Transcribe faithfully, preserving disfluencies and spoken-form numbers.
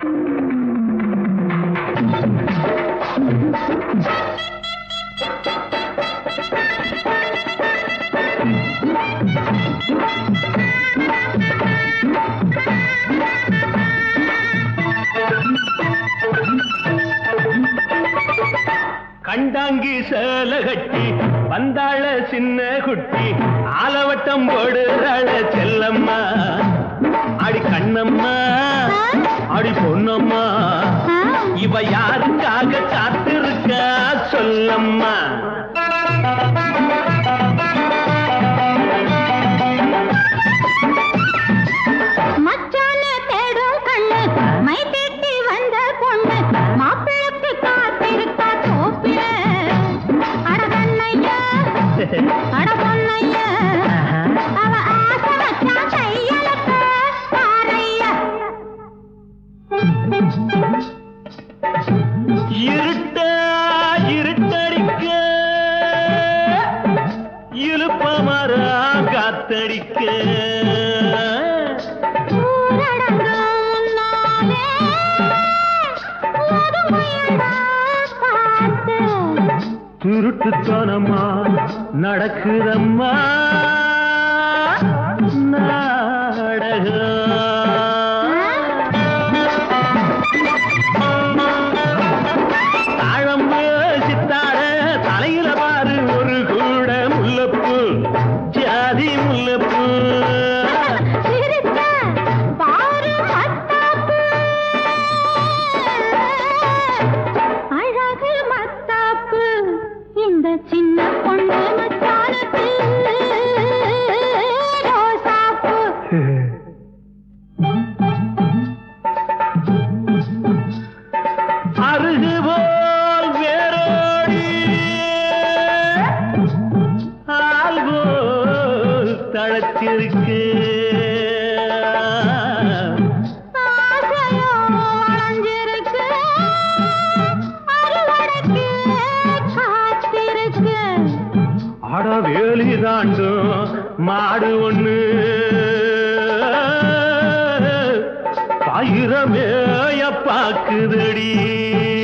கண்டாங்கி சேல கட்டி வந்தாள சின்ன குட்டி ஆலவட்டம் போடுறாள செல்லம்மா அடி கண்ணம்மா அடி பொன்னம்மா இவ யாருக்காக காத்திருக்கா சொல்லம்மா. இருட்ட இருட்டடிக்க இழுப்பமரா காத்தடிக்க திருட்டுத்தனமா நடக்குதம்மா நாடகம். தாழம்பு சித்தாட தலையில பாரு ஒரு கூட முல்லப்பூ ஜாதி முல்லப்பூ. சின்ன பொண்ணு மச்சானுக்கு ரோசாப்பூ. அருகு போல் வேரோடி ஆள் போல் தழைச்சிருக்கு வேலி தாண்டும் மாடு ஒண்ணு பயிரமேய பாக்குதடி.